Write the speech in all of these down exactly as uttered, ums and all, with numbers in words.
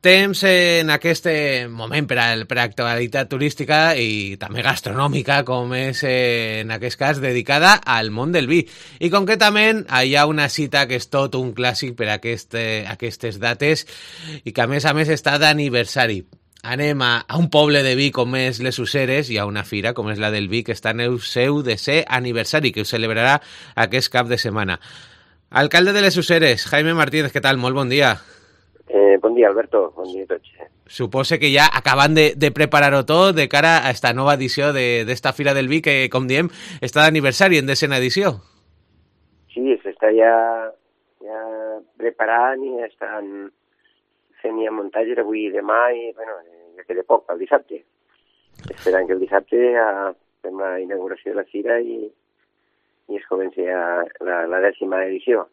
Temps en aquest moment per a, per a actualitat turística i també gastronòmica, com és eh, en aquest cas dedicada al món del vi. I concretament hi ha una cita que és tot un clàssic per a aquest, eh, aquestes dates i que a més a més està d'aniversari. Anem a, a un poble de vi com és les Useres, hi ha una fira com és la del vi que està en el seu desè aniversari, que ho celebrarà aquest cap de setmana. Alcalde de les Useres, Jaime Martínez, què tal? Molt bon dia. Eh, bon dia, Alberto. Bon dia a tots. Suposo que ja acabant de, de preparar-ho tot de cara a esta nova edició d'esta Fira del Vi que, com diem, està d'aniversari en desena edició. Sí, s'està ja, ja preparant i estan fent ja muntatge d'avui i demà i, bueno, ja queda poc, el dissabte. Esperant que el dissabte ja fem la inauguració de la fira i, i es comença ja la, la dècima edició.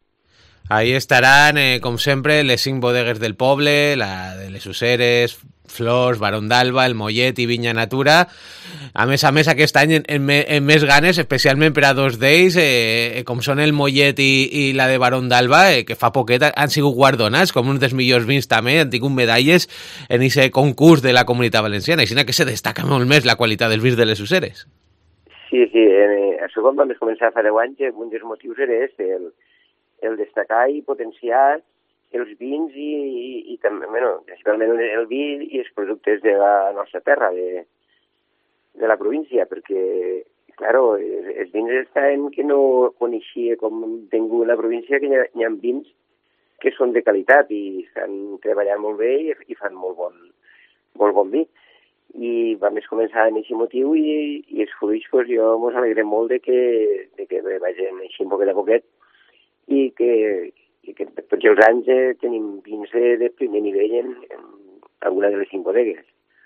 Ahí estaran, eh, com sempre, les cinc bodegues del poble, la de les Useres, Flors, Barón d'Alba, el Mollet i Vinya Natura. A més a més, aquest any en, en, en més ganes, especialment per a dos d'ells, eh, com són el Mollet i, i la de Barón d'Alba, eh, que fa poquet han sigut guardonats com uns dels millors vins també, han tingut medalles en aquest concurs de la Comunitat Valenciana, així que se destaca molt més la qualitat dels vins de les Useres. Sí, sí, eh, a segon vam començar fa deu anys, un dels motius era este, el el destacar i potenciar els vins i, i, i també, bueno, principalment el vi i els productes de la nostra terra, de, de la província, perquè, claro, els, els vins estan que no coneixia com tingut la província, que hi ha, hi ha vins que són de qualitat i estan treballant molt bé i, i fan molt bon, molt bon vi. I vam començar en aquest motiu i, i els fruits, pues, jo mos alegrem molt de que, de que vagin així un poquet a poquet i que, i que tots els anys eh, tenim vins de primer nivell en, en alguna de les cinc bodegues.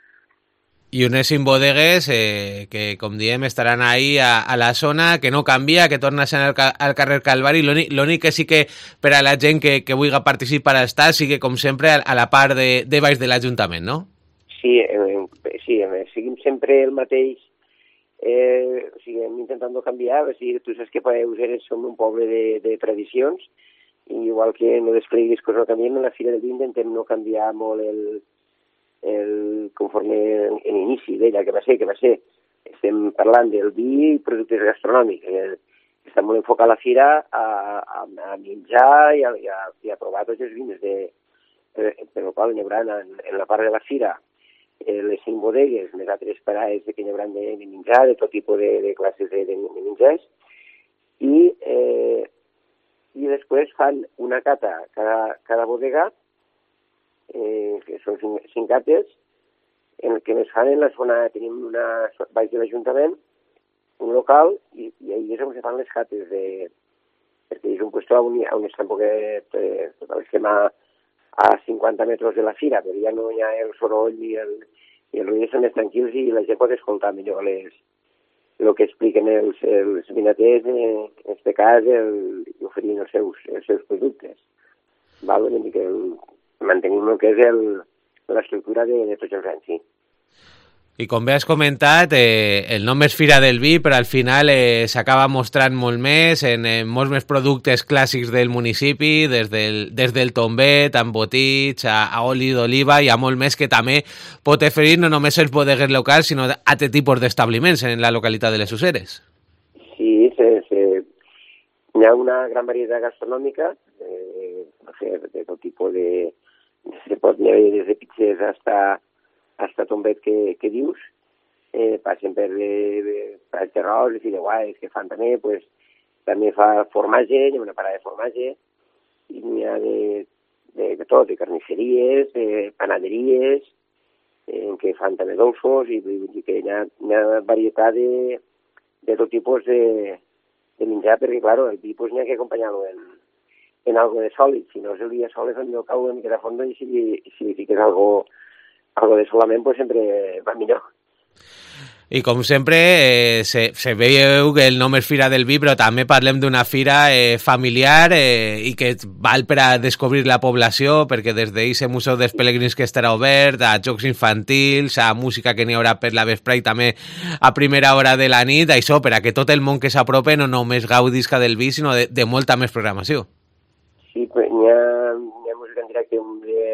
I unes cinc bodegues eh, que, com diem, estaran ahí a, a la zona, que no canvia, que torna a ser al, al carrer Calvari. L'únic que sí que per a la gent que, que vulgui participar estar, sí que, com sempre, a, a la part de, de baix de l'Ajuntament, no? Sí, eh, sí, eh, seguim sempre el mateix. Eh, o sigui, hem intentat canviar, o sigui, tu saps que a Useres som un poble de, de tradicions, i igual que no despleguis coses no canviem, en la Fira del Vi intentem no canviar molt el, el conforme en inici d'ella, que va ser, que va ser, estem parlant del vi i productes gastronòmics, eh, està molt enfocat a la Fira a, a, a menjar i a, i, a, i a provar tots els vins, de, per, per el qual n'hi haurà en, en la part de la Fira les cinc bodegues, més altres parades que hi haurà de, de menjar, de tot tipus de, de classes de, de, de menjars, i, eh, i després fan una cata cada, cada bodega, eh, que són cinc, cinc cates, en el que més fan en la zona, tenim una, baix de l'Ajuntament, un local, i, i ahir és on se fan les cates, de, perquè és un lloc on, on està un poquet, eh, tot l'esquema a cinquanta metres de la fira, però ja no hi ha el soroll i el, i el ruïdo, són més tranquils i la gent pot escoltar millor les, el que expliquen els, els vinaters, eh, en aquest cas, el, i oferint els seus, els seus productes. Val? Que el, mantenim el que és l'estructura de, de tots els anys, sí. I com bé has comentat, eh, el nom és Fira del Vi, però al final eh, s'acaba mostrant molt més en, en molts més productes clàssics del municipi, des del, des del tombet, amb botits, a, a oli d'oliva, i a molt més que també pot oferir no només els bodegues locals, sinó altres tipus d'establiments en la localitat de les Useres. Sí, se, se, hi ha una gran varietat gastronòmica, eh, de tot tipus de... Se pot anar des de pizzas hasta... hasta tombet que, que dius, eh, passen per els terrols, i de guais que fan també, pues, també fa formatge, hi ha una parada de formatge, i n'hi ha de, de, de tot, de carnisseries, de panaderies, eh, que fan també dolços, i, i que hi ha una varietat de, de tot tipus de, de menjar, perquè, clar, el vi pues, n'hi ha que acompanyar-lo en, en algo de sòlid, si no és el dia sòlid, no cau una mica de fondo, i si, si li fiques algo algo de solament, pues sempre va millor. I com sempre, eh, se, se veieu que el nom és Fira del Vi, però també parlem d'una fira eh, familiar eh, i que val per a descobrir la població, perquè des d'aquest Museu dels Pelegrins que estarà obert, a jocs infantils, a música que n'hi haurà per la vespre i també a primera hora de la nit, això per a que tot el món que s'apropi no només gaudisca del vi, sinó de, de molta més programació. Sí, pues n'hi ha, hi ha música en directe, hem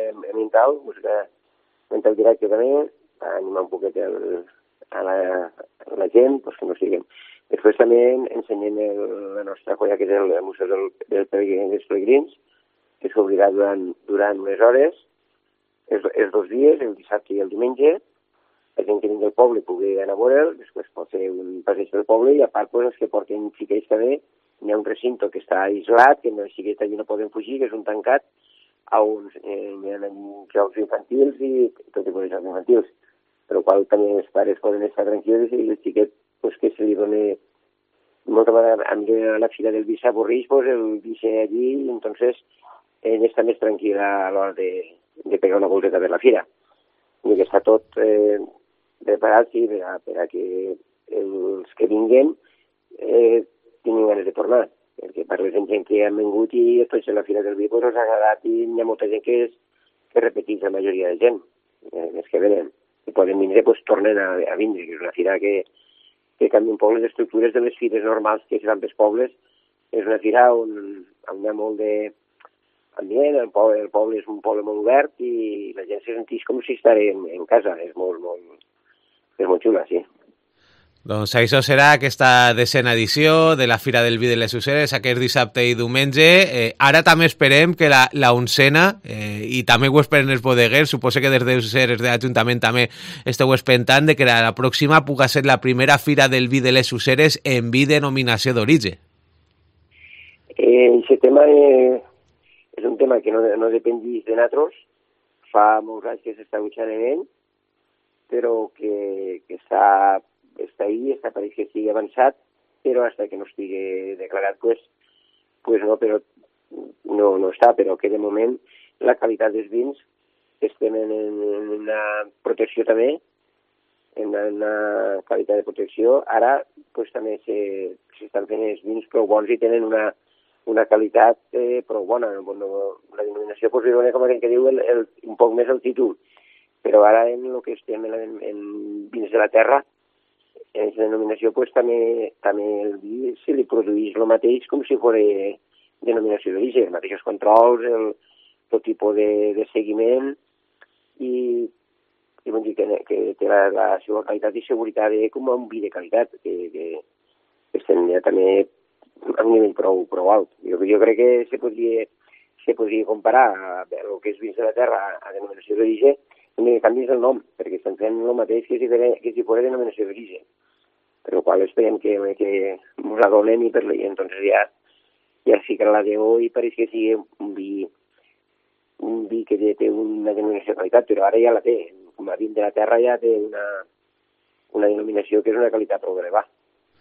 mental, música mental directa també, per animar un poquet el, a, la, a la gent, pues, que no siguin. Després també ensenyem el, la nostra colla, que és el, el Museu del, del Pelegrin, dels Pelegrins, que s'obrirà durant, durant unes hores, els, els dos dies, el dissabte i el diumenge. La gent que vingui al poble pugui anar a veure'l, després pot fer un passeig pel poble, i a part pues, els que porten xiquets també, hi ha un recinte que està aïslat, que no, els xiquets allí no poden fugir, que és un tancat, on eh, hi ha jocs infantils i tot tipus de jocs infantils, però qual també els pares poden estar tranquils i el xiquet pues, que se li doni molta vegada a la fira del vi s'avorreix, pues, el vi allí, i entonces ell està més tranquil a l'hora de, de pegar una volteta per la fira. I que està tot eh, preparat sí, per, a, per a que els que vinguen eh, tinguin ganes de tornar. Perquè parles amb gent que han vingut i després a la fira del vi pues, els ha agradat i hi ha molta gent que, és, que repeteix la majoria de gent, eh, els que venen. I poden vindre, pues, tornen a, a vindre, que és una fira que, que canvia un poc les estructures de les fires normals que es fan pels pobles. És una fira on, on hi ha molt de ambient, el poble, el poble és un poble molt obert i la gent se senteix com si estigués en, en casa. És molt, molt, és molt xula, sí. Doncs això serà aquesta desena edició de la Fira del Vi de les Useres, aquest dissabte i diumenge. Eh, ara també esperem que la, la oncena, eh, i també ho esperen els bodeguers, suposo que des de Useres de l'Ajuntament també esteu expectant de que la, la pròxima puga ser la primera Fira del Vi de les Useres en vi denominació d'origen. Eh, aquest tema eh, és un tema que no, no depèn de nosaltres. Fa molts anys que s'està buscant en ell, però que, que està... està ahí, està pareix que estigui avançat, però hasta que no estigui declarat, pues, pues no, però no, no està, però que de moment la qualitat dels vins estem en, en una protecció també, en una qualitat de protecció. Ara pues, també s'estan fent els vins prou bons i tenen una, una qualitat eh, prou bona. Bueno, la denominació pues, li dona, com que diu, el, el, un poc més el títol, però ara en el que estem en, en vins de la terra, en aquesta denominació pues, també, també el vi se li produeix el mateix com si fos denominació d'origen, els mateixos controls, el, tot tipus de, de seguiment i, i bon dir, que, que té la, la seva qualitat i seguretat de, com un vi de qualitat, que, que, que estem ja també a un nivell prou, prou alt. Jo, jo crec que se podria, se podria comparar el que és vins de la terra a denominació d'origen, i canvis el nom, perquè estan fent el mateix que si, que si fos denominació d'origen. Per la qual esperem que, que ens la donen i, per, i entonces ja, ja sí que la deu i pareix que sigui un vi, un vi que té una denominació de qualitat, però ara ja la té. Com a vin de la terra ja té una, una denominació que és una qualitat prou elevada.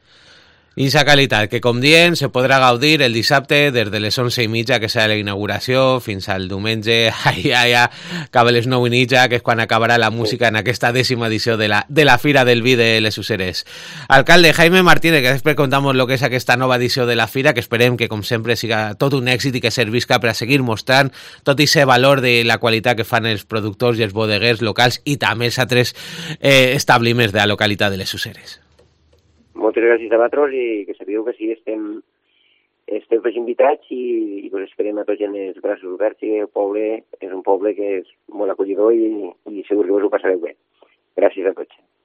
I sa qualitat, que com dient, se podrà gaudir el dissabte des de les onze i mitja, que serà la inauguració, fins al diumenge, allà, allà, cap a les nou i mitja, que és quan acabarà la música en aquesta dècima edició de la, de la Fira del Vi de les Useres. Alcalde Jaime Martínez, que després contamos lo que és aquesta nova edició de la Fira, que esperem que, com sempre, siga tot un èxit i que servisca per a seguir mostrant tot aquest valor de la qualitat que fan els productors i els bodeguers locals i també els altres eh, establiments de la localitat de les Useres. Moltes gràcies a vosaltres i que sabíeu que sí, estem, estem tots invitats i, i pues esperem a tots en els braços oberts i el poble és un poble que és molt acollidor i, i segur que us ho passareu bé. Gràcies a tots.